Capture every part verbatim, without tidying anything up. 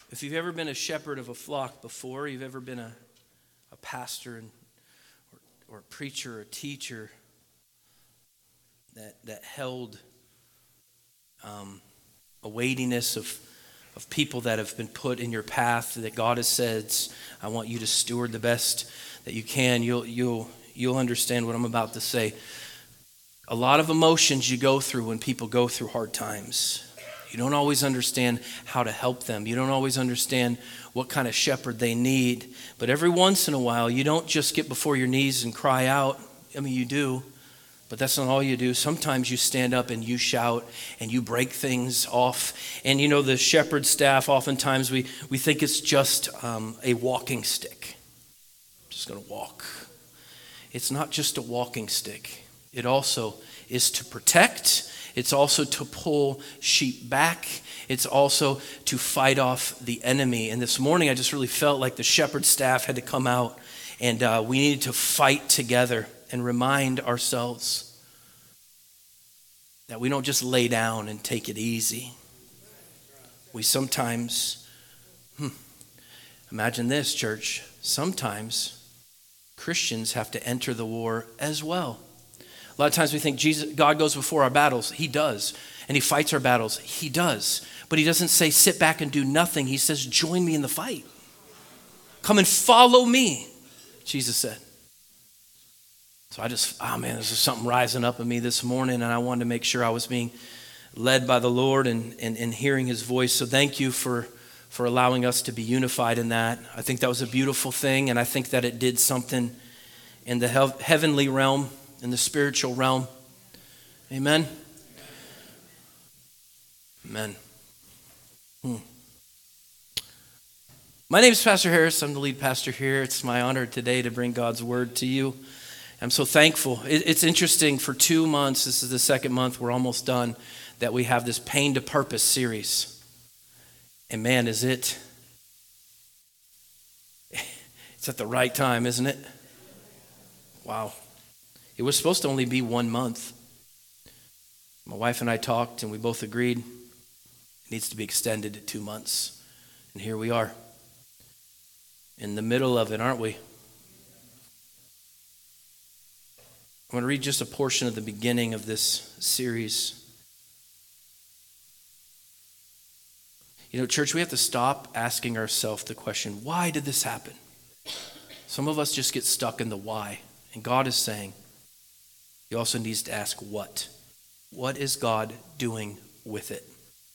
If you've ever been a shepherd of a flock before, you've ever been a, a pastor and, or, or a preacher or a teacher that, that held um, a weightiness of, of people that have been put in your path that God has said, I want you to steward the best that you can, you'll, you'll, you'll understand what I'm about to say. A lot of emotions you go through when people go through hard times. You don't always understand how to help them. You don't always understand what kind of shepherd they need. But every once in a while, you don't just get before your knees and cry out. I mean, you do, but that's not all you do. Sometimes you stand up and you shout and you break things off. And you know, the shepherd staff, oftentimes we, we think it's just um, a walking stick. I'm just going to walk. It's not just a walking stick. It also is to protect. It's also to pull sheep back. It's also to fight off the enemy. And this morning, I just really felt like the shepherd staff had to come out, and uh, we needed to fight together and remind ourselves that we don't just lay down and take it easy. We sometimes, hmm, imagine this, church, sometimes Christians have to enter the war as well. A lot of times we think Jesus, God goes before our battles. He does. And he fights our battles. He does. But he doesn't say sit back and do nothing. He says join me in the fight. Come and follow me, Jesus said. So I just, oh man, there's just something rising up in me this morning, and I wanted to make sure I was being led by the Lord and, and, and hearing his voice. So thank you for, for allowing us to be unified in that. I think that was a beautiful thing, and I think that it did something in the he- heavenly realm, in the spiritual realm. Amen? Amen. Hmm. My name is Pastor Harris. I'm the lead pastor here. It's my honor today to bring God's word to you. I'm so thankful. It, it's interesting, for two months, this is the second month, we're almost done, that we have this Pain to Purpose series. And man, is it, it's at the right time, isn't it? Wow. It was supposed to only be one month. My wife and I talked, and we both agreed it needs to be extended to two months. And here we are, in the middle of it, aren't we? I'm going to read just a portion of the beginning of this series. You know, church, we have to stop asking ourselves the question, why did this happen? Some of us just get stuck in the why. And God is saying, he also needs to ask what. What is God doing with it?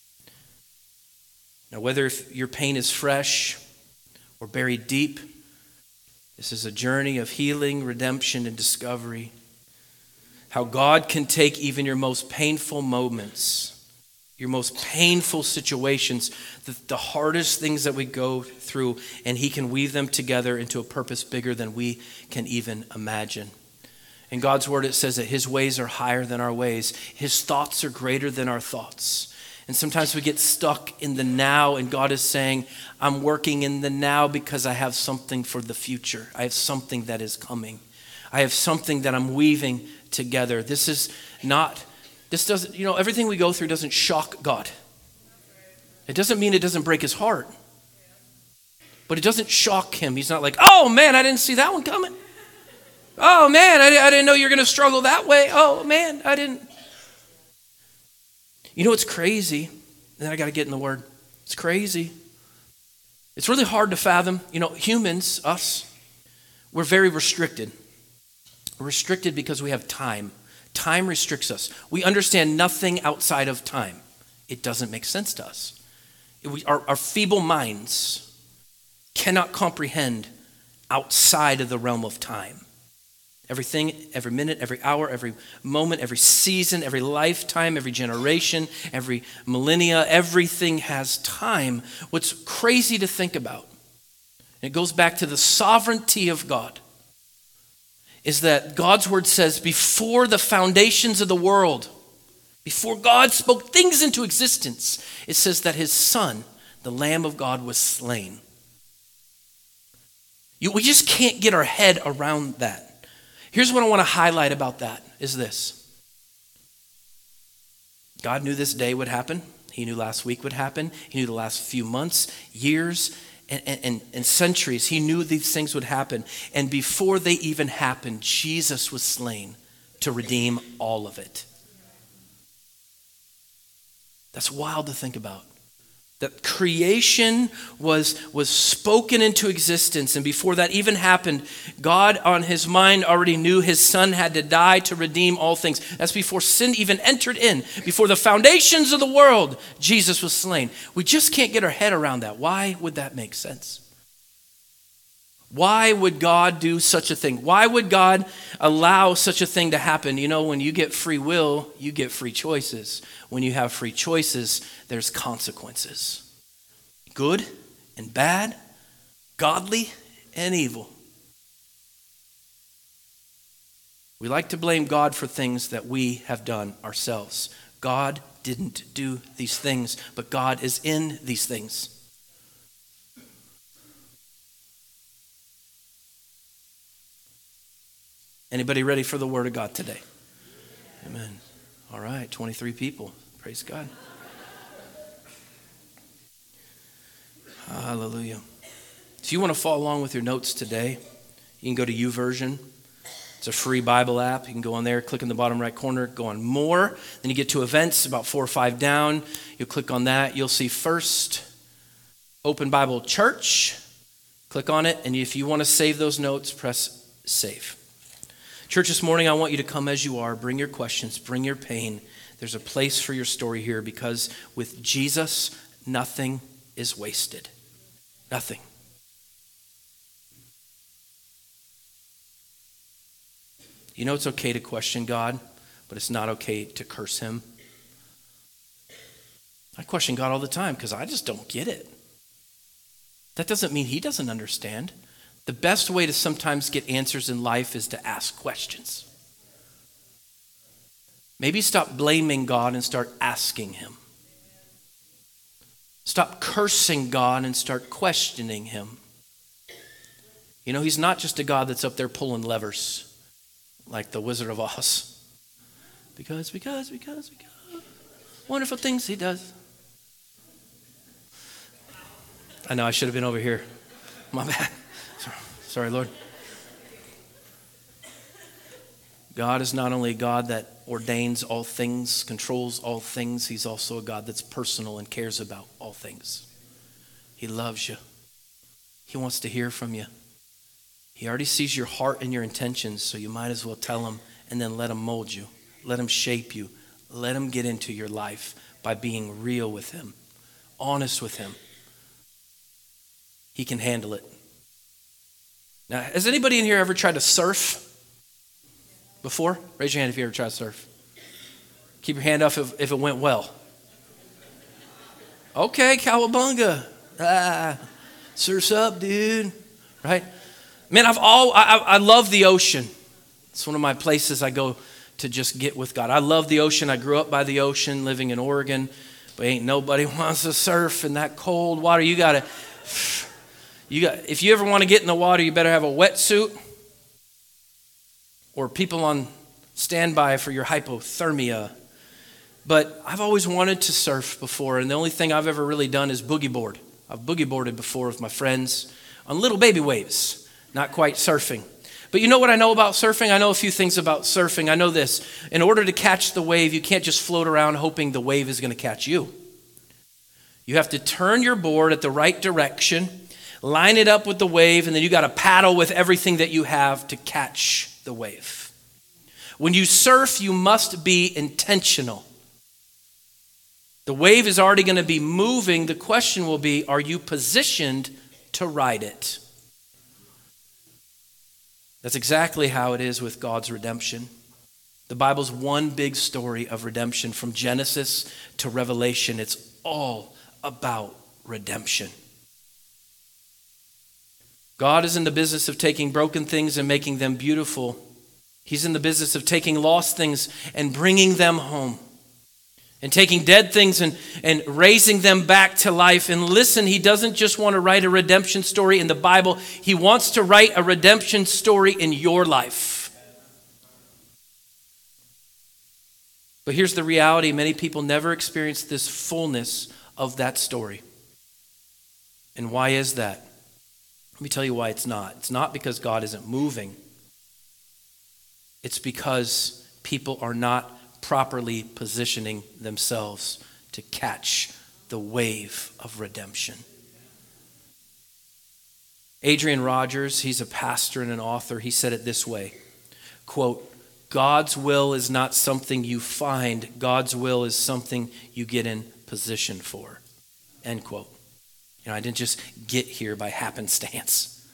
Now, whether your pain is fresh or buried deep, this is a journey of healing, redemption, and discovery. How God can take even your most painful moments, your most painful situations, the, the hardest things that we go through, and he can weave them together into a purpose bigger than we can even imagine. In God's word, it says that his ways are higher than our ways. His thoughts are greater than our thoughts. And sometimes we get stuck in the now, and God is saying, I'm working in the now because I have something for the future. I have something that is coming. I have something that I'm weaving together. This is not, this doesn't, you know, everything we go through doesn't shock God. It doesn't mean it doesn't break his heart. But it doesn't shock him. He's not like, oh man, I didn't see that one coming. Oh man, I, I didn't know you were going to struggle that way. Oh man, I didn't. You know what's crazy? And then I got to get in the word. It's crazy. It's really hard to fathom. You know, humans, us, we're very restricted. We're restricted because we have time. Time restricts us. We understand nothing outside of time. It doesn't make sense to us. It, we, our, our feeble minds cannot comprehend outside of the realm of time. Everything, every minute, every hour, every moment, every season, every lifetime, every generation, every millennia, everything has time. What's crazy to think about, and it goes back to the sovereignty of God, is that God's word says before the foundations of the world, before God spoke things into existence, it says that his son, the Lamb of God, was slain. You, we just can't get our head around that. Here's what I want to highlight about that is this. God knew this day would happen. He knew last week would happen. He knew the last few months, years, and, and, and centuries. He knew these things would happen. And before they even happened, Jesus was slain to redeem all of it. That's wild to think about. That creation was, was spoken into existence. And before that even happened, God on his mind already knew his son had to die to redeem all things. That's before sin even entered in. Before the foundations of the world, Jesus was slain. We just can't get our head around that. Why would that make sense? Why would God do such a thing? Why would God allow such a thing to happen? You know, when you get free will, you get free choices. When you have free choices, there's consequences. Good and bad, godly and evil. We like to blame God for things that we have done ourselves. God didn't do these things, but God is in these things. Anybody ready for the word of God today? Amen. All right, twenty-three people. Praise God. Hallelujah. If you want to follow along with your notes today, you can go to YouVersion. It's a free Bible app. You can go on there, click in the bottom right corner, go on more. Then you get to events, about four or five down. You'll click on that. You'll see First Open Bible Church. Click on it, and if you want to save those notes, press save. Church, this morning, I want you to come as you are. Bring your questions. Bring your pain. There's a place for your story here because with Jesus, nothing is wasted. Nothing. You know it's okay to question God, but it's not okay to curse him. I question God all the time because I just don't get it. That doesn't mean he doesn't understand. The best way to sometimes get answers in life is to ask questions. Maybe stop blaming God and start asking him. Stop cursing God and start questioning him. You know, he's not just a God that's up there pulling levers like the Wizard of Oz. Because, because, because, because. Wonderful things he does. I know I should have been over here. My bad. Sorry, Lord. God is not only a God that ordains all things, controls all things, he's also a God that's personal and cares about all things. He loves you. He wants to hear from you. He already sees your heart and your intentions, so you might as well tell him and then let him mold you. Let him shape you. Let him get into your life by being real with him, honest with him. He can handle it. Now, has anybody in here ever tried to surf before? Raise your hand if you ever tried to surf. Keep your hand up if, if it went well. Okay, cowabunga. Ah, surf's up, dude. Right? Man, I've all I, I love the ocean. It's one of my places I go to just get with God. I love the ocean. I grew up by the ocean, living in Oregon, but ain't nobody wants to surf in that cold water. You gotta. You got, if you ever want to get in the water, you better have a wetsuit or people on standby for your hypothermia. But I've always wanted to surf before, and the only thing I've ever really done is boogie board. I've boogie boarded before with my friends on little baby waves, not quite surfing. But you know what I know about surfing? I know a few things about surfing. I know this. In order to catch the wave, you can't just float around hoping the wave is going to catch you. You have to turn your board at the right direction, line it up with the wave, and then you got to paddle with everything that you have to catch the wave. When you surf, you must be intentional. The wave is already going to be moving. The question will be, are you positioned to ride it? That's exactly how it is with God's redemption. The Bible's one big story of redemption from Genesis to Revelation. It's all about redemption. God is in the business of taking broken things and making them beautiful. He's in the business of taking lost things and bringing them home. And taking dead things and, and raising them back to life. And listen, he doesn't just want to write a redemption story in the Bible. He wants to write a redemption story in your life. But here's the reality. Many people never experience this fullness of that story. And why is that? Let me tell you why it's not. It's not because God isn't moving. It's because people are not properly positioning themselves to catch the wave of redemption. Adrian Rogers, he's a pastor and an author. He said it this way, quote, God's will is not something you find. God's will is something you get in position for, end quote. You know, I didn't just get here by happenstance.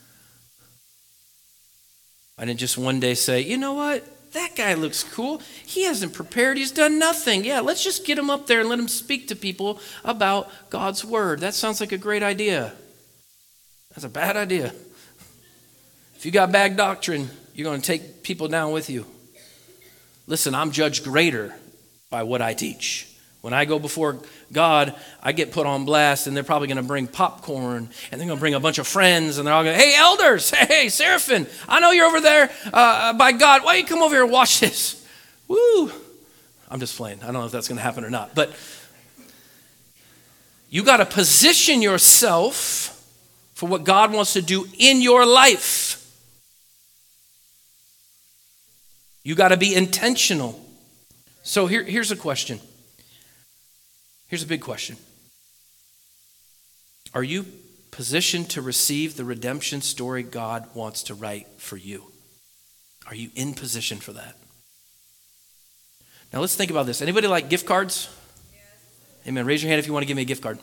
I didn't just one day say, you know what? That guy looks cool. He hasn't prepared. He's done nothing. Yeah, let's just get him up there and let him speak to people about God's word. That sounds like a great idea. That's a bad idea. If you got bad doctrine, you're going to take people down with you. Listen, I'm judged greater by what I teach. When I go before God, I get put on blast, and they're probably going to bring popcorn, and they're going to bring a bunch of friends, and they're all going, hey, elders, hey, Seraphim, I know you're over there uh, by God. Why don't you come over here and watch this? Woo. I'm just playing. I don't know if that's going to happen or not. But you got to position yourself for what God wants to do in your life. You got to be intentional. So here, here's a question. Here's a big question. Are you positioned to receive the redemption story God wants to write for you? Are you in position for that? Now let's think about this. Anybody like gift cards? Yes. Amen. Raise your hand if you want to give me a gift card.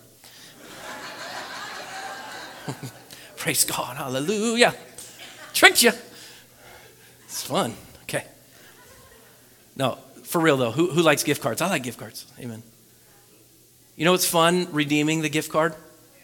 Praise God. Hallelujah. Tricked you. It's fun. Okay. No, for real though. Who, who likes gift cards? I like gift cards. Amen. You know what's fun? Redeeming the gift card.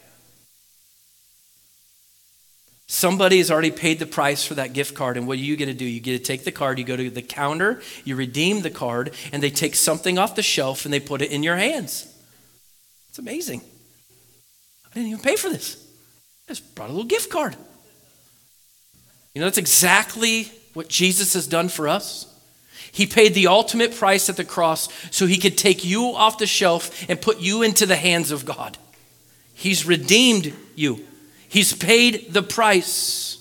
Somebody has already paid the price for that gift card, and what are you going to do? You get to take the card, you go to the counter, you redeem the card, and they take something off the shelf and they put it in your hands. It's amazing. I didn't even pay for this. I just brought a little gift card. You know, that's exactly what Jesus has done for us. He paid the ultimate price at the cross so he could take you off the shelf and put you into the hands of God. He's redeemed you. He's paid the price.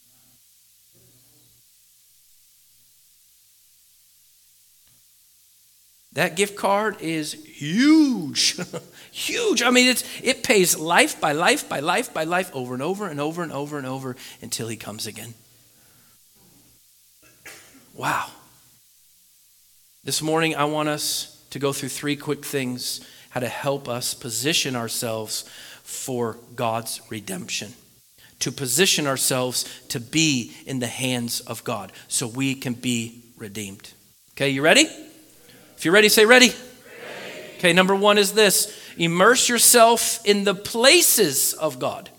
That gift card is huge. Huge. I mean, it's, it pays life by life by life by life over and over and over and over and over until he comes again. Wow. This morning, I want us to go through three quick things, how to help us position ourselves for God's redemption. To position ourselves to be in the hands of God so we can be redeemed. Okay, you ready? If you're ready, say ready. Ready. Okay, number one is this. Immerse yourself in the places of God.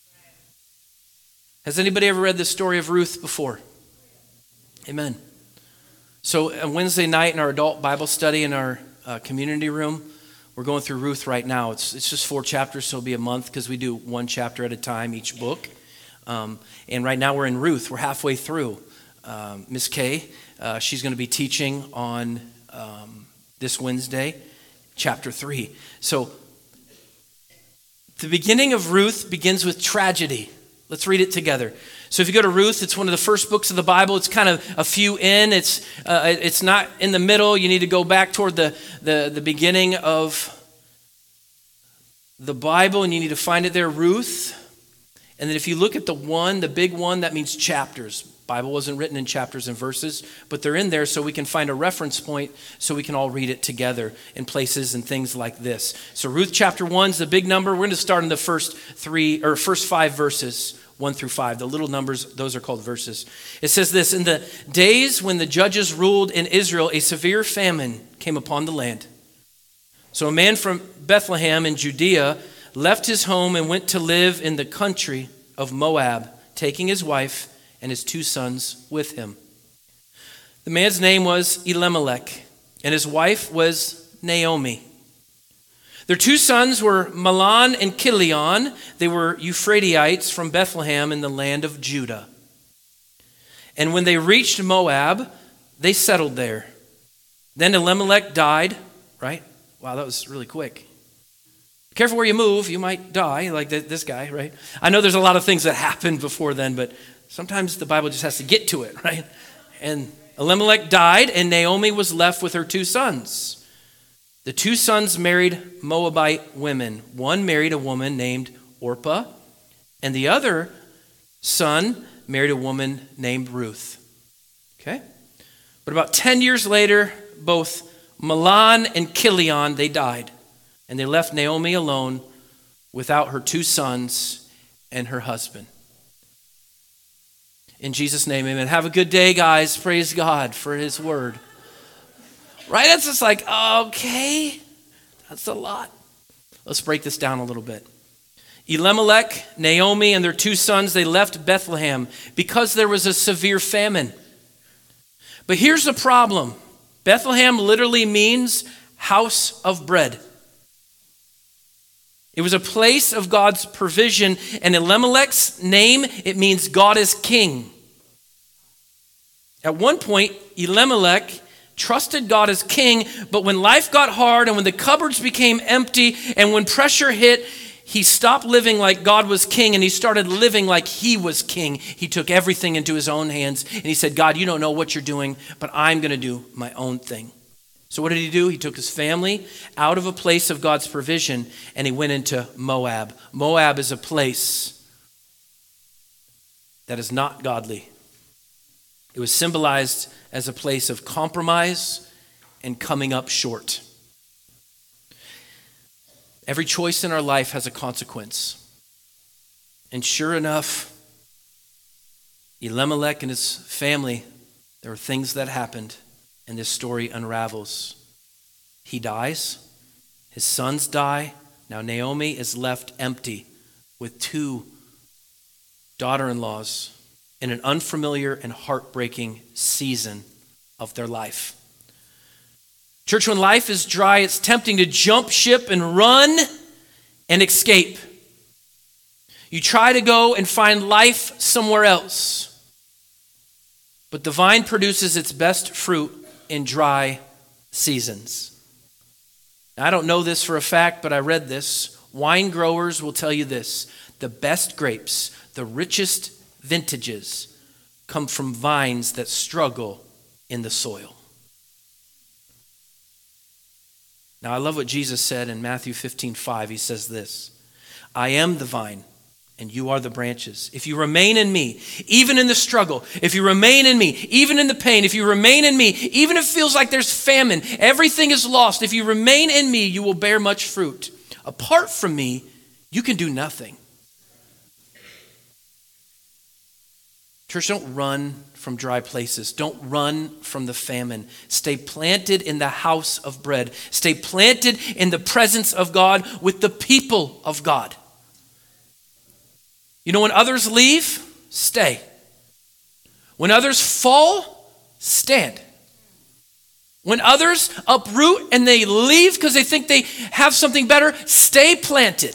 Has anybody ever read the story of Ruth before? Amen. So on Wednesday night in our adult Bible study in our uh, community room, we're going through Ruth right now. It's it's just four chapters, so it'll be a month because we do one chapter at a time each book. Um, and right now we're in Ruth. We're halfway through. Um, Miss Kay, uh, she's going to be teaching on um, this Wednesday, chapter three. So the beginning of Ruth begins with tragedy. Let's read it together. So if you go to Ruth, it's one of the first books of the Bible. It's kind of a few in. It's uh, it's not in the middle. You need to go back toward the, the, the beginning of the Bible, and you need to find it there, Ruth. And then if you look at the one, the big one, that means chapters. Bible wasn't written in chapters and verses, but they're in there so we can find a reference point so we can all read it together in places and things like this. So Ruth chapter one is the big number. We're going to start in the first three or first five verses. One through five. The little numbers, those are called verses. It says this, in the days when the judges ruled in Israel, a severe famine came upon the land. So a man from Bethlehem in Judea left his home and went to live in the country of Moab, taking his wife and his two sons with him. The man's name was Elimelech, and his wife was Naomi. Their two sons were Mahlon and Chilion. They were Euphratites from Bethlehem in the land of Judah. And when they reached Moab, they settled there. Then Elimelech died, right? Wow, that was really quick. Be careful where you move. You might die like this guy, right? I know there's a lot of things that happened before then, but sometimes the Bible just has to get to it, right? And Elimelech died, and Naomi was left with her two sons. The two sons married Moabite women. One married a woman named Orpah, and the other son married a woman named Ruth. Okay? But about ten years later, both Mahlon and Chilion, they died. And they left Naomi alone without her two sons and her husband. In Jesus' name, amen. Have a good day, guys. Praise God for his word. Right? That's just like, okay, that's a lot. Let's break this down a little bit. Elimelech, Naomi, and their two sons, they left Bethlehem because there was a severe famine. But here's the problem. Bethlehem literally means house of bread. It was a place of God's provision, and Elimelech's name, it means God is king. At one point, Elimelech trusted God as king, but when life got hard and when the cupboards became empty and when pressure hit, he stopped living like God was king and he started living like he was king. He took everything into his own hands and he said, God, you don't know what you're doing, but I'm going to do my own thing. So what did he do? He took his family out of a place of God's provision and he went into Moab. Moab is a place that is not godly. It was symbolized as a place of compromise and coming up short. Every choice in our life has a consequence. And sure enough, Elimelech and his family, there were things that happened. And this story unravels. He dies. His sons die. Now Naomi is left empty with two daughter-in-laws in an unfamiliar and heartbreaking season of their life. Church, when life is dry, it's tempting to jump ship and run and escape. You try to go and find life somewhere else. But the vine produces its best fruit in dry seasons. Now, I don't know this for a fact, but I read this. Wine growers will tell you this. The best grapes, the richest vintages, come from vines that struggle in the soil. Now, I love what Jesus said in Matthew fifteen five. He says this, I am the vine, and you are the branches. If you remain in me, even in the struggle, if you remain in me, even in the pain, if you remain in me, even if it feels like there's famine, everything is lost. If you remain in me, you will bear much fruit. Apart from me, you can do nothing. Church, don't run from dry places. Don't run from the famine. Stay planted in the house of bread. Stay planted in the presence of God with the people of God. You know, when others leave, stay. When others fall, stand. When others uproot and they leave because they think they have something better, stay planted.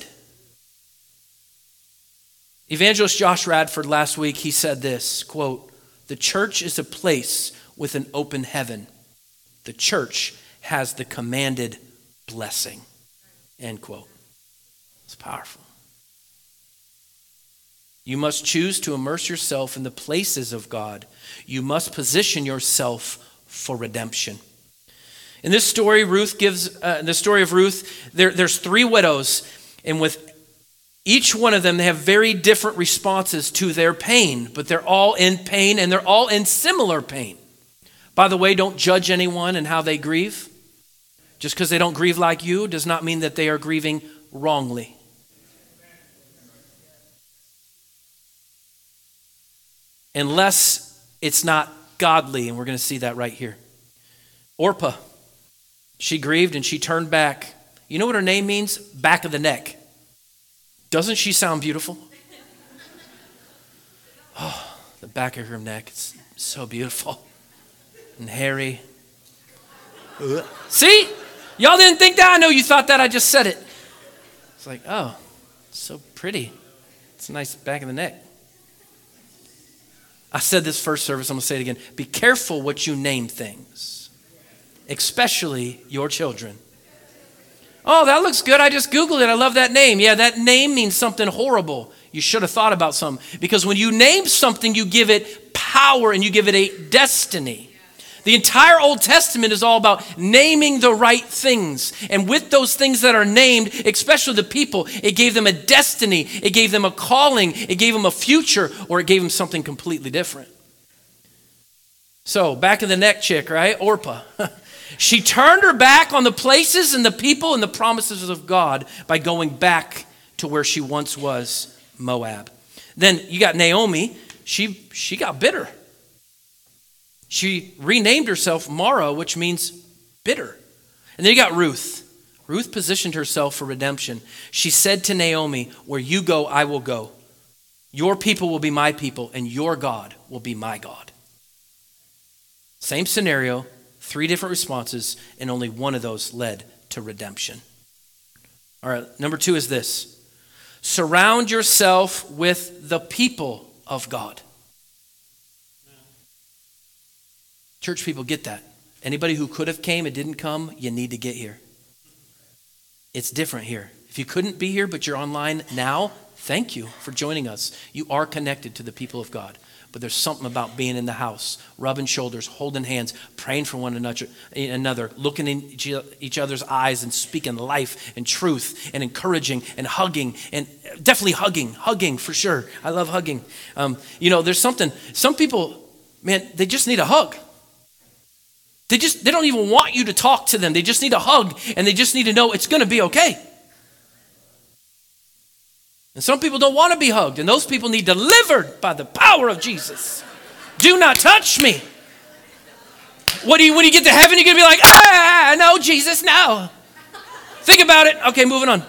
Evangelist Josh Radford last week, he said this, quote, the church is a place with an open heaven. The church has the commanded blessing, end quote. It's powerful. You must choose to immerse yourself in the places of God. You must position yourself for redemption. In this story, Ruth gives, uh, the story of Ruth, there, there's three widows, and with each one of them, they have very different responses to their pain, but they're all in pain and they're all in similar pain. By the way, don't judge anyone and how they grieve. Just because they don't grieve like you does not mean that they are grieving wrongly. Unless it's not godly, and we're going to see that right here. Orpah, she grieved and she turned back. You know what her name means? Back of the neck. Doesn't she sound beautiful? Oh, the back of her neck, it's so beautiful and hairy. See? Y'all didn't think that? I know you thought that. I just said it. It's like, oh, so pretty. It's a nice back of the neck. I said this first service, I'm going to say it again. Be careful what you name things. especially your children. Oh, that looks good. I just Googled it. I love that name. Yeah, that name means something horrible. You should have thought about something. Because when you name something, you give it power and you give it a destiny. The entire Old Testament is all about naming the right things. And with those things that are named, especially the people, it gave them a destiny. It gave them a calling. It gave them a future, or it gave them something completely different. So, back of the neck chick, right? Orpah. She turned her back on the places and the people and the promises of God by going back to where she once was, Moab. Then you got Naomi. She, she got bitter. She renamed herself Mara, which means bitter. And then you got Ruth. Ruth positioned herself for redemption. She said to Naomi, where you go, I will go. Your people will be my people, and your God will be my God. Same scenario. Three different responses, and only one of those led to redemption. All right, number two is this. Surround yourself with the people of God. Church people, get that. Anybody who could have came and didn't come, you need to get here. It's different here. If you couldn't be here, but you're online now, thank you for joining us. You are connected to the people of God. But there's something about being in the house, rubbing shoulders, holding hands, praying for one another, looking in each other's eyes and speaking life and truth and encouraging and hugging, and definitely hugging, hugging for sure. I love hugging. Um, you know, there's something, some people, man, they just need a hug. They just, they don't even want you to talk to them. They just need a hug, and they just need to know it's going to be okay. And some people don't want to be hugged, and those people need delivered by the power of Jesus. Do not touch me. What do you, when you get to heaven, you're going to be like, ah, no, Jesus, no. Think about it. Okay, moving on.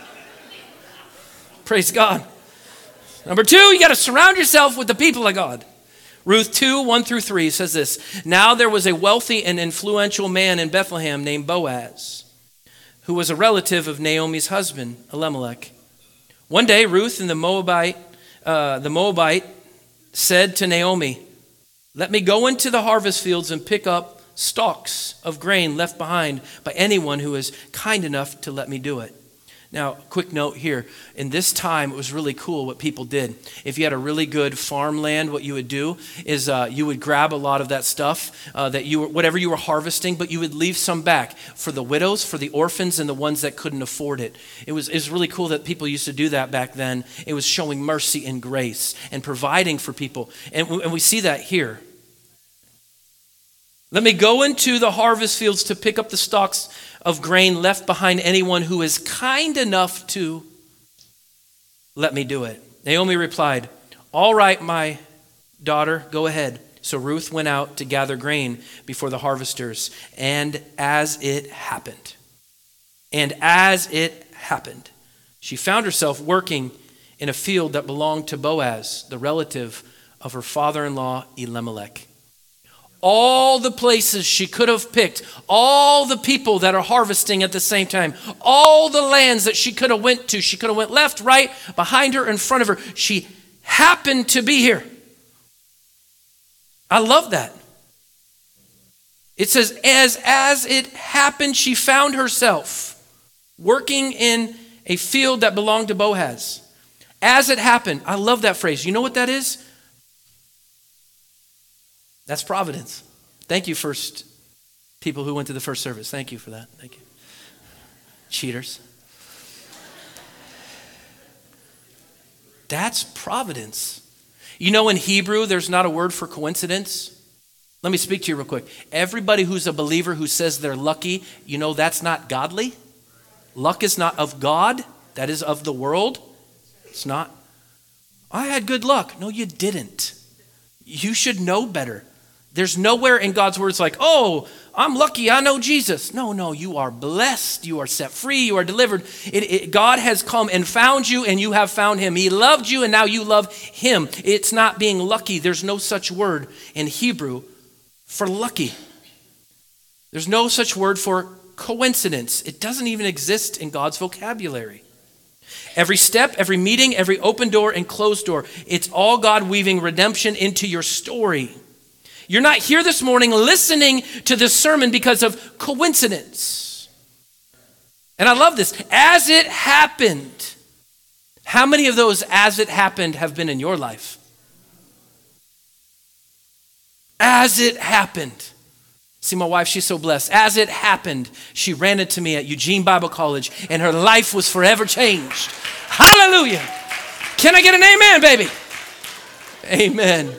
Praise God. Number two, you got to surround yourself with the people of God. Ruth two, one through three says this. Now there was a wealthy and influential man in Bethlehem named Boaz, who was a relative of Naomi's husband, Elimelech. One day, Ruth and the Moabite, uh, the Moabite said to Naomi, let me go into the harvest fields and pick up stalks of grain left behind by anyone who is kind enough to let me do it. Now, quick note here. In this time, it was really cool what people did. If you had a really good farmland, what you would do is uh, you would grab a lot of that stuff, uh, that you were, whatever you were harvesting, but you would leave some back for the widows, for the orphans, and the ones that couldn't afford it. It was, it was really cool that people used to do that back then. It was showing mercy and grace and providing for people. And, and we see that here. Let me go into the harvest fields to pick up the stalks of grain left behind anyone who is kind enough to let me do it. Naomi replied, all right, my daughter, go ahead. So Ruth went out to gather grain before the harvesters. And as it happened, and as it happened, she found herself working in a field that belonged to Boaz, the relative of her father-in-law, Elimelech. All the places she could have picked, all the people that are harvesting at the same time, all the lands that she could have went to, she could have went left, right, behind her, in front of her. She happened to be here. I love that. It says, as, as it happened, she found herself working in a field that belonged to Boaz. As it happened. I love that phrase. You know what that is? That's providence. Thank you, first people who went to the first service. Thank you for that. Thank you. Cheaters. That's providence. You know, in Hebrew, there's not a word for coincidence. Let me speak to you real quick. Everybody who's a believer who says they're lucky, you know that's not godly. Luck is not of God. That is of the world. It's not. I had good luck. No, you didn't. You should know better. There's nowhere in God's word it's like, oh, I'm lucky, I know Jesus. No, no, you are blessed. You are set free. You are delivered. It, it, God has come and found you, and you have found him. He loved you, and now you love him. It's not being lucky. There's no such word in Hebrew for lucky. There's no such word for coincidence. It doesn't even exist in God's vocabulary. Every step, every meeting, every open door and closed door, it's all God weaving redemption into your story. You're not here this morning listening to this sermon because of coincidence. And I love this. As it happened. How many of those as it happened have been in your life? As it happened. See, my wife, she's so blessed. As it happened, she ran into me at Eugene Bible College, and her life was forever changed. Hallelujah. Can I get an amen, baby? Amen.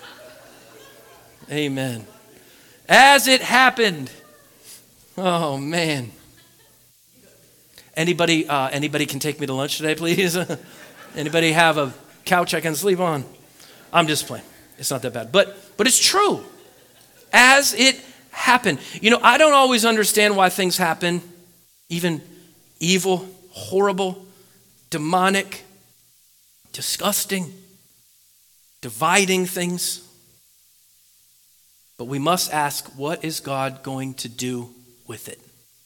Amen. As it happened. Oh, man. Anybody, uh, anybody can take me to lunch today, please? Anybody have a couch I can sleep on? I'm just playing. It's not that bad. But, but it's true. As it happened. You know, I don't always understand why things happen, even evil, horrible, demonic, disgusting, dividing things. But we must ask, what is God going to do with it?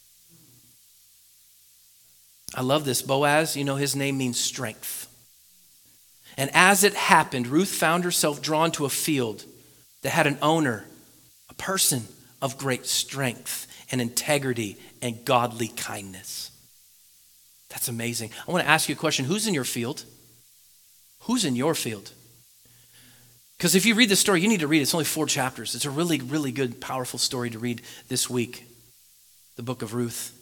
I love this. Boaz, you know, his name means strength. And as it happened, Ruth found herself drawn to a field that had an owner, a person of great strength and integrity and godly kindness. That's amazing. I want to ask you a question. Who's in your field? Who's in your field? Because if you read the story, you need to read it. It's only four chapters. It's a really, really good, powerful story to read this week. The book of Ruth.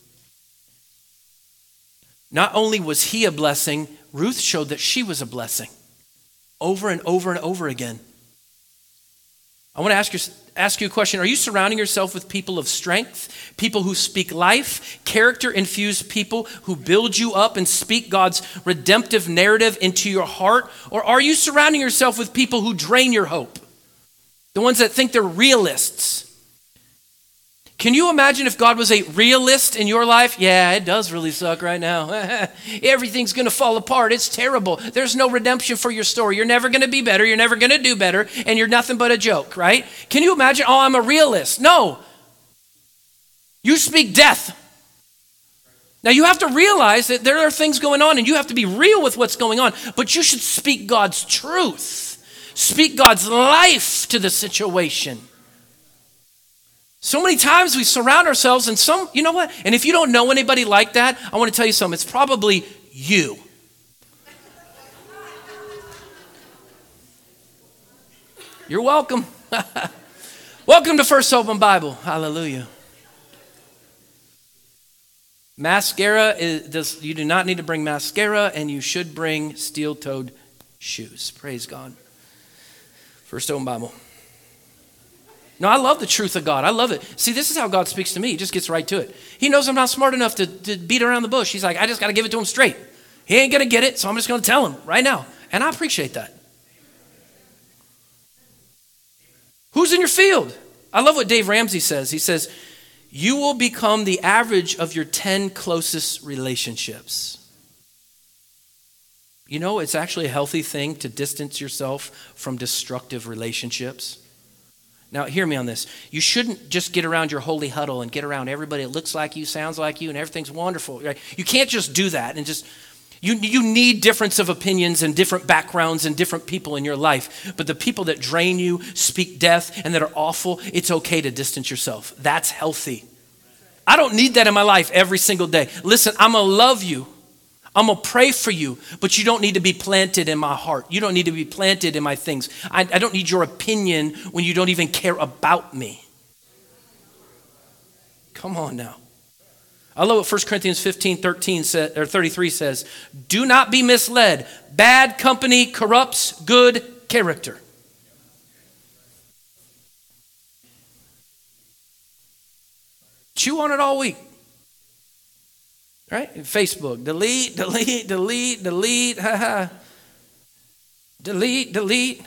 Not only was he a blessing, Ruth showed that she was a blessing. Over and over and over again. I want to ask you, ask you a question. Are you surrounding yourself with people of strength? People who speak life, character-infused people who build you up and speak God's redemptive narrative into your heart? Or are you surrounding yourself with people who drain your hope? The ones that think they're realists. Can you imagine if God was a realist in your life? Yeah, it does really suck right now. Everything's going to fall apart. It's terrible. There's no redemption for your story. You're never going to be better. You're never going to do better. And you're nothing but a joke, right? Can you imagine? Oh, I'm a realist. No. You speak death. Now, you have to realize that there are things going on and you have to be real with what's going on. But you should speak God's truth. Speak God's life to the situation. So many times we surround ourselves and some, you know what? And if you don't know anybody like that, I want to tell you something. It's probably you. You're welcome. Welcome to First Open Bible. Hallelujah. Mascara, is, does, you do not need to bring mascara, and you should bring steel-toed shoes. Praise God. First Open Bible. No, I love the truth of God. I love it. See, this is how God speaks to me. He just gets right to it. He knows I'm not smart enough to, to beat around the bush. He's like, I just got to give it to him straight. He ain't going to get it, so I'm just going to tell him right now. And I appreciate that. Who's in your field? I love what Dave Ramsey says. He says, you will become the average of your ten closest relationships. You know, it's actually a healthy thing to distance yourself from destructive relationships. Now, hear me on this. You shouldn't just get around your holy huddle and get around everybody that looks like you, sounds like you, and everything's wonderful. Right? You can't just do that and just, you, you need difference of opinions and different backgrounds and different people in your life. But the people that drain you, speak death, and that are awful, it's okay to distance yourself. That's healthy. I don't need that in my life every single day. Listen, I'm going to love you. I'm going to pray for you, but you don't need to be planted in my heart. You don't need to be planted in my things. I, I don't need your opinion when you don't even care about me. Come on now. I love what First Corinthians fifteen, thirteen says, or thirty-three says. Do not be misled. Bad company corrupts good character. Chew on it all week. Right? Facebook, delete, delete, delete, delete, haha. Delete, delete.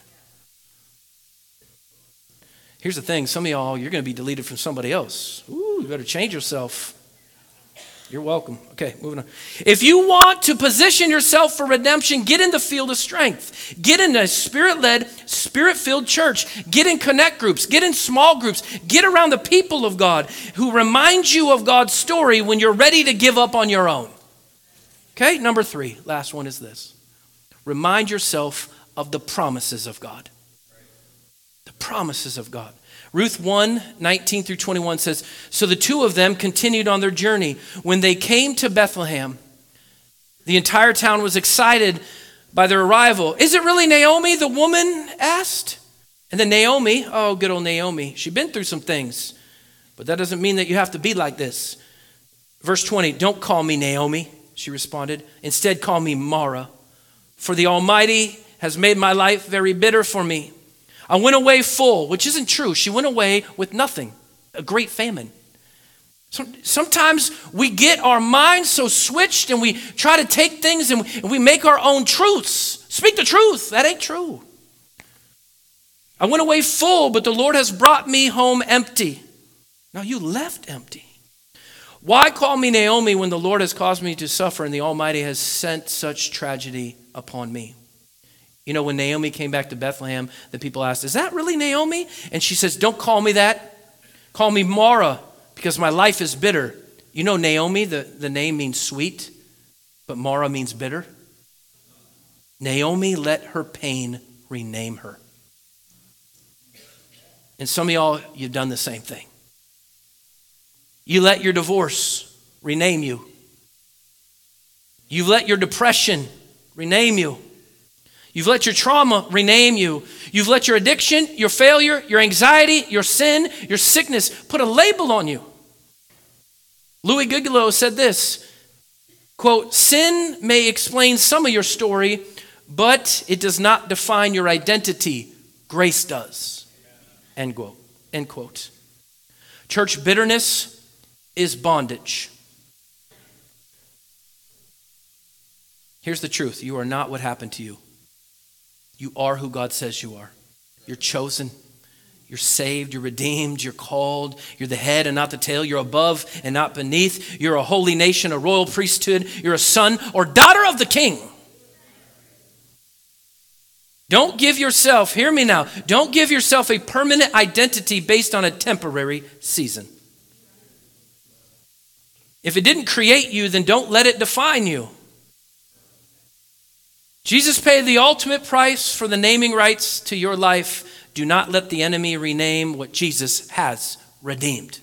Here's the thing, some of y'all, you're going to be deleted from somebody else. Ooh, you better change yourself. You're welcome. Okay, moving on. If you want to position yourself for redemption, get in the field of strength. Get in a spirit-led, spirit-filled church. Get in connect groups. Get in small groups. Get around the people of God who remind you of God's story when you're ready to give up on your own. Okay, number three, last one is this. Remind yourself of the promises of God. The promises of God. Ruth one, nineteen through twenty-one says, so the two of them continued on their journey. When they came to Bethlehem, the entire town was excited by their arrival. Is it really Naomi, the woman asked? And then Naomi, oh, good old Naomi, she'd been through some things, but that doesn't mean that you have to be like this. Verse twenty, don't call me Naomi, she responded. Instead, call me Mara, for the Almighty has made my life very bitter for me. I went away full, which isn't true. She went away with nothing, a great famine. So sometimes we get our minds so switched and we try to take things and we make our own truths. Speak the truth. That ain't true. I went away full, but the Lord has brought me home empty. Now you left empty. Why call me Naomi when the Lord has caused me to suffer and the Almighty has sent such tragedy upon me? You know, when Naomi came back to Bethlehem, the people asked, is that really Naomi? And she says, don't call me that. Call me Mara, because my life is bitter. You know, Naomi, the, the name means sweet, but Mara means bitter. Naomi let her pain rename her. And some of y'all, you've done the same thing. You let your divorce rename you. You've let your depression rename you. You've let your trauma rename you. You've let your addiction, your failure, your anxiety, your sin, your sickness put a label on you. Louis Giglio said this, quote, sin may explain some of your story, but it does not define your identity. Grace does. End quote. End quote. Church, bitterness is bondage. Here's the truth. You are not what happened to you. You are who God says you are. You're chosen. You're saved. You're redeemed. You're called. You're the head and not the tail. You're above and not beneath. You're a holy nation, a royal priesthood. You're a son or daughter of the King. Don't give yourself, hear me now, don't give yourself a permanent identity based on a temporary season. If it didn't create you, then don't let it define you. Jesus paid the ultimate price for the naming rights to your life. Do not let the enemy rename what Jesus has redeemed.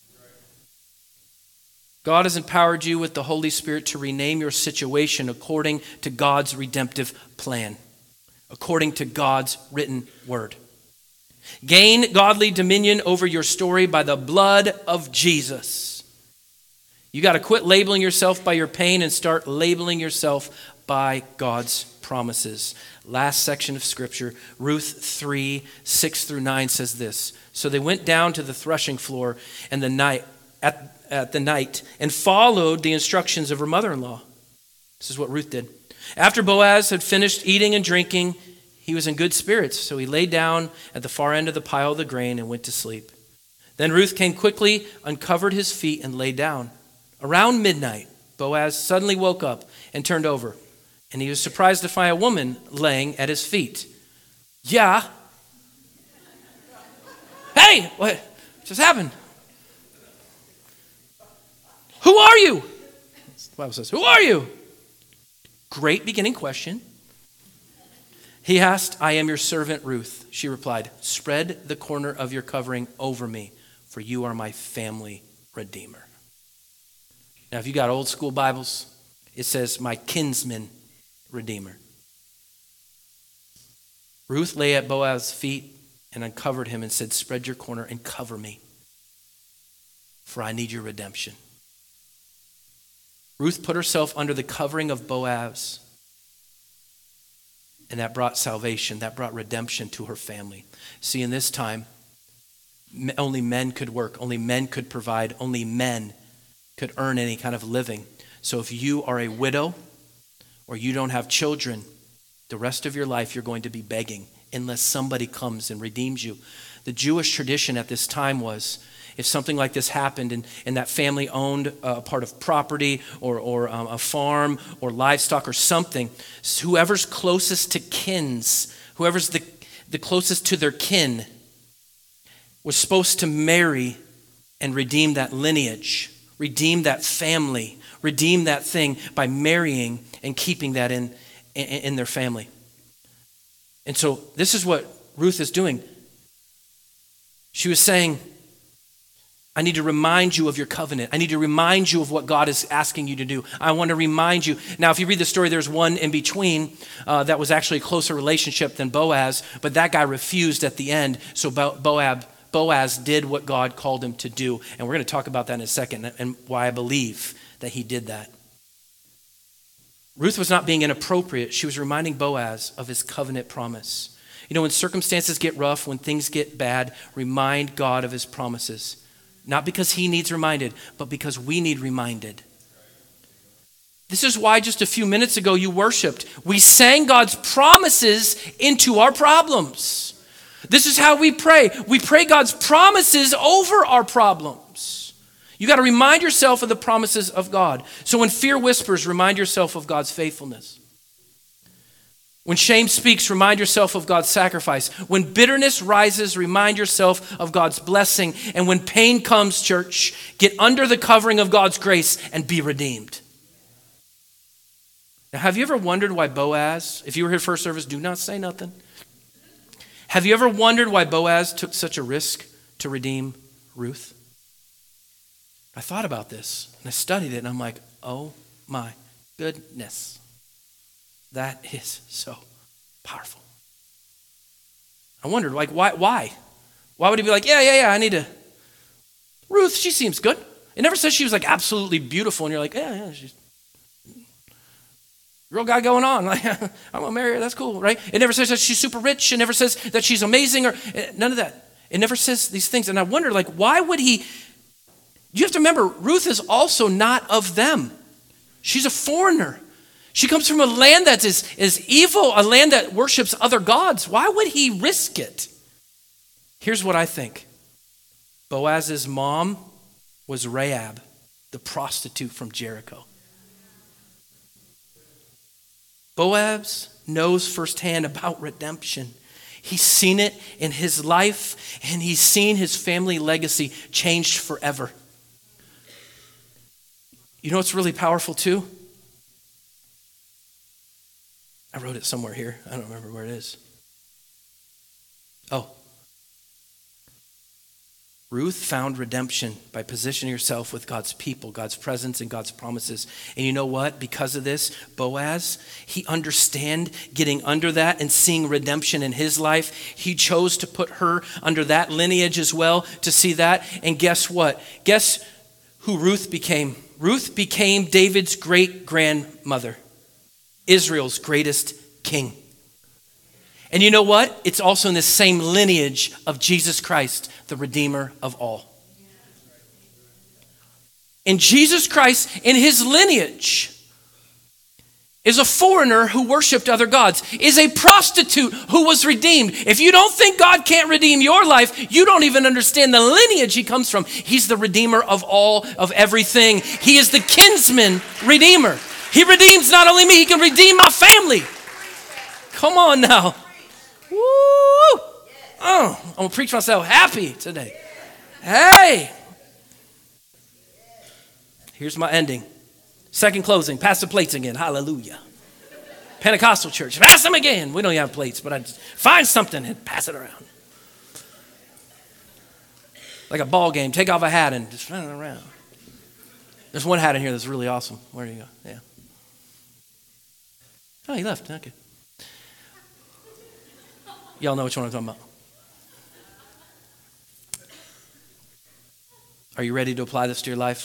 God has empowered you with the Holy Spirit to rename your situation according to God's redemptive plan, according to God's written word. Gain godly dominion over your story by the blood of Jesus. You got to quit labeling yourself by your pain and start labeling yourself by God's promises. Last section of scripture, Ruth three, six through nine says this. So they went down to the threshing floor and the night at, at the night and followed the instructions of her mother-in-law. This is what Ruth did. After Boaz had finished eating and drinking, he was in good spirits, so he lay down at the far end of the pile of the grain and went to sleep. Then Ruth came quickly, uncovered his feet, and lay down. Around midnight, Boaz suddenly woke up and turned over, and he was surprised to find a woman laying at his feet. Yeah. Hey, what just happened? Who are you? The Bible says, who are you? Great beginning question. He asked, I am your servant Ruth. She replied, spread the corner of your covering over me, for you are my family redeemer. Now, if you got old school Bibles, it says, my kinsman redeemer. Ruth lay at Boaz's feet and uncovered him and said, spread your corner and cover me, for I need your redemption. Ruth put herself under the covering of Boaz, and that brought salvation, that brought redemption to her family. See, in this time, only men could work, only men could provide, only men could earn any kind of living. So if you are a widow or you don't have children, the rest of your life you're going to be begging unless somebody comes and redeems you. The Jewish tradition at this time was, if something like this happened and, and that family owned a part of property or, or um, a farm or livestock or something, whoever's closest to kins, whoever's the, the closest to their kin was supposed to marry and redeem that lineage, redeem that family, redeem that thing by marrying and keeping that in, in, in their family. And so this is what Ruth is doing. She was saying, I need to remind you of your covenant. I need to remind you of what God is asking you to do. I want to remind you. Now, if you read the story, there's one in between uh, that was actually a closer relationship than Boaz, but that guy refused at the end. So Bo- Boab, Boaz did what God called him to do. And we're going to talk about that in a second and why I believe that he did that. Ruth was not being inappropriate. She was reminding Boaz of his covenant promise. You know, when circumstances get rough, when things get bad, remind God of his promises. Not because he needs reminded, but because we need reminded. This is why just a few minutes ago you worshiped. We sang God's promises into our problems. This is how we pray. We pray God's promises over our problems. You got to remind yourself of the promises of God. So when fear whispers, remind yourself of God's faithfulness. When shame speaks, remind yourself of God's sacrifice. When bitterness rises, remind yourself of God's blessing. And when pain comes, church, get under the covering of God's grace and be redeemed. Now, have you ever wondered why Boaz, if you were here first service, do not say nothing. Have you ever wondered why Boaz took such a risk to redeem Ruth? I thought about this and I studied it and I'm like, oh my goodness. That is so powerful. I wondered, like, why? Why? Why would he be like, yeah, yeah, yeah, I need to. Ruth, she seems good. It never says she was like absolutely beautiful, and you're like, yeah, yeah, she's real guy going on. Like, I'm gonna marry her. That's cool, right? It never says that she's super rich. It never says that she's amazing, or none of that. It never says these things, and I wonder, like, why would he? You have to remember, Ruth is also not of them. She's a foreigner. She comes from a land that is, is evil, a land that worships other gods. Why would he risk it? Here's what I think. Boaz's mom was Rahab, the prostitute from Jericho. Boaz knows firsthand about redemption. He's seen it in his life, and he's seen his family legacy changed forever. You know what's really powerful too? I wrote it somewhere here. I don't remember where it is. Oh. Ruth found redemption by positioning herself with God's people, God's presence, and God's promises. And you know what? Because of this, Boaz, he understand getting under that and seeing redemption in his life. He chose to put her under that lineage as well to see that. And guess what? Guess who Ruth became? Ruth became David's great-grandmother. Israel's greatest king. And you know what? It's also in the same lineage of Jesus Christ, the Redeemer of all. And Jesus Christ, in his lineage, is a foreigner who worshiped other gods, is a prostitute who was redeemed. If you don't think God can't redeem your life, you don't even understand the lineage he comes from. He's the Redeemer of all, of everything. He is the kinsman redeemer. He redeems not only me, he can redeem my family. Come on now. Woo! Oh, I'm going to preach myself happy today. Hey! Here's my ending. Second closing. Pass the plates again. Hallelujah. Pentecostal church. Pass them again. We don't have plates, but I just find something and pass it around. Like a ball game. Take off a hat and just run it around. There's one hat in here that's really awesome. Where do you go? Yeah. Oh, he left. Okay. Y'all know which one I'm talking about. Are you ready to apply this to your life?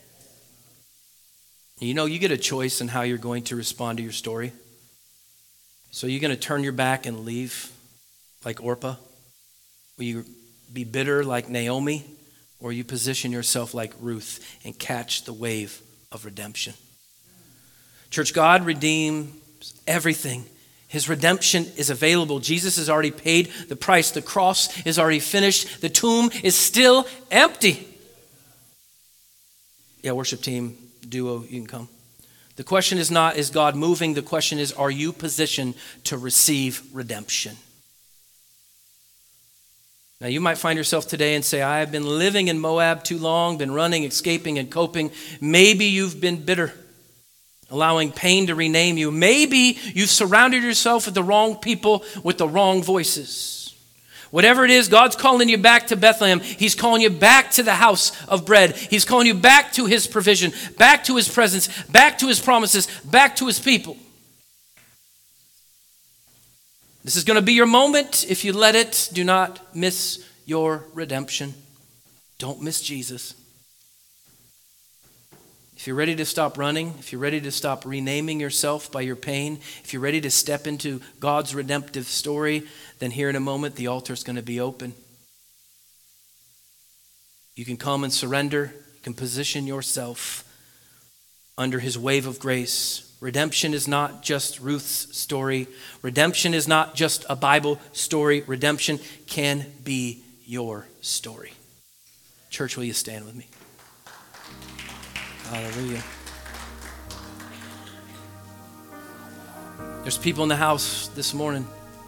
You know, you get a choice in how you're going to respond to your story. So you're going to turn your back and leave like Orpah? Will you be bitter like Naomi? Or you position yourself like Ruth and catch the wave of redemption? Church, God redeems everything. His redemption is available. Jesus has already paid the price. The cross is already finished. The tomb is still empty. Yeah, worship team, duo, you can come. The question is not, is God moving? The question is, are you positioned to receive redemption? Now, you might find yourself today and say, I have been living in Moab too long, been running, escaping, and coping. Maybe you've been bitter, allowing pain to rename you. Maybe you've surrounded yourself with the wrong people with the wrong voices. Whatever it is, God's calling you back to Bethlehem. He's calling you back to the house of bread. He's calling you back to his provision, back to his presence, back to his promises, back to his people. This is going to be your moment. If you let it, do not miss your redemption. Don't miss Jesus. If you're ready to stop running, if you're ready to stop renaming yourself by your pain, if you're ready to step into God's redemptive story, then here in a moment, the altar is going to be open. You can come and surrender. You can position yourself under his wave of grace. Redemption is not just Ruth's story. Redemption is not just a Bible story. Redemption can be your story. Church, will you stand with me? Hallelujah. There's people in the house this morning,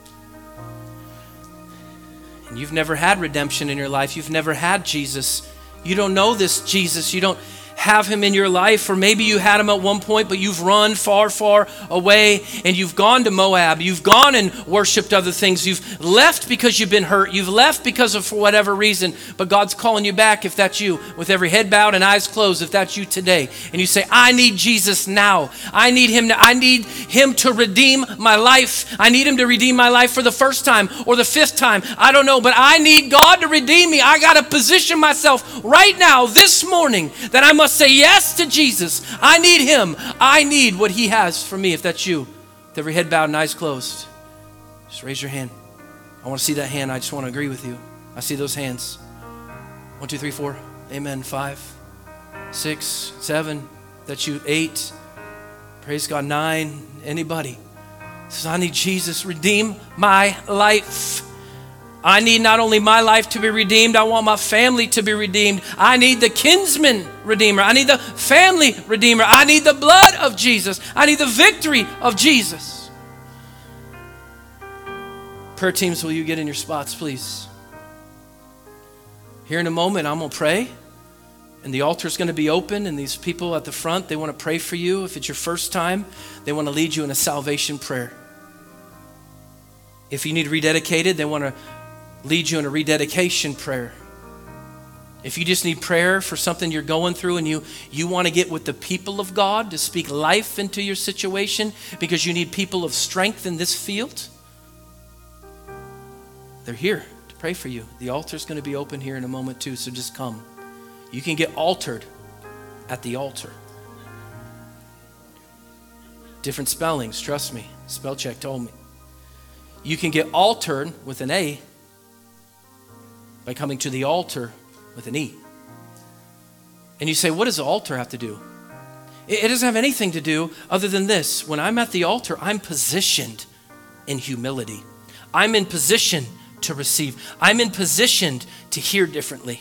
and you've never had redemption in your life. You've never had Jesus. You don't know this Jesus. You don't have him in your life, or maybe you had him at one point, but you've run far, far away, and you've gone to Moab. You've gone and worshiped other things. You've left because you've been hurt. You've left because of for whatever reason, but God's calling you back if that's you, with every head bowed and eyes closed, if that's you today. And you say, I need Jesus now. I need him to, I need him to redeem my life. I need him to redeem my life for the first time or the fifth time. I don't know, but I need God to redeem me. I got to position myself right now, this morning, that I must say yes to Jesus. I need him. I need what he has for me. If that's you, with every head bowed and eyes closed, just raise your hand. I want to see that hand. I just want to agree with you. I see those hands. One, two, three, four. Amen. Five, six, seven. That's you. Eight. Praise God. Nine. Anybody? Says, I need Jesus. Redeem my life. I need not only my life to be redeemed, I want my family to be redeemed. I need the kinsman redeemer. I need the family redeemer. I need the blood of Jesus. I need the victory of Jesus. Prayer teams, will you get in your spots, please? Here in a moment, I'm going to pray, and the altar is going to be open, and these people at the front, they want to pray for you. If it's your first time, they want to lead you in a salvation prayer. If you need rededicated, they want to lead you in a rededication prayer. If you just need prayer for something you're going through, and you, you want to get with the people of God to speak life into your situation because you need people of strength in this field, they're here to pray for you. The altar's going to be open here in a moment too, so just come. You can get altered at the altar. Different spellings, trust me. Spell check told me. You can get altered with an A by coming to the altar with an E. And you say, what does the altar have to do? It doesn't have anything to do other than this. When I'm at the altar, I'm positioned in humility. I'm in position to receive. I'm in position to hear differently.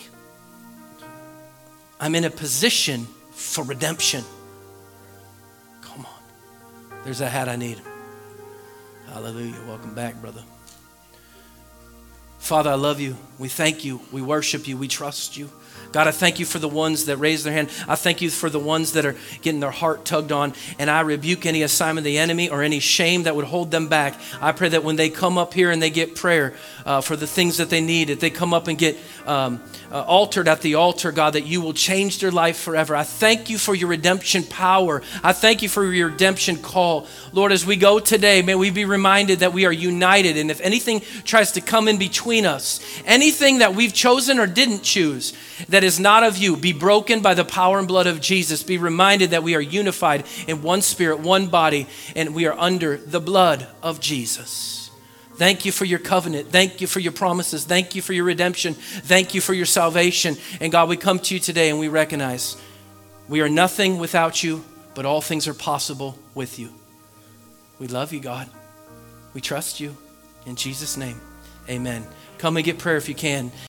I'm in a position for redemption. Come on. There's that hat I need. Hallelujah. Welcome back, brother. Father, I love you. We thank you. We worship you. We trust you. God, I thank you for the ones that raise their hand. I thank you for the ones that are getting their heart tugged on. And I rebuke any assignment of the enemy or any shame that would hold them back. I pray that when they come up here and they get prayer uh, for the things that they need, that they come up and get um, uh, altered at the altar, God, that you will change their life forever. I thank you for your redemption power. I thank you for your redemption call. Lord, as we go today, may we be reminded that we are united. And if anything tries to come in between us, anything that we've chosen or didn't choose, that is not of you, be broken by the power and blood of Jesus. Be reminded that we are unified in one spirit, one body, and we are under the blood of Jesus. Thank you for your covenant. Thank you for your promises. Thank you for your redemption. Thank you for your salvation. And God, we come to you today and we recognize we are nothing without you, but all things are possible with you. We love you, God. We trust you. In Jesus' name, amen. Come and get prayer if you can.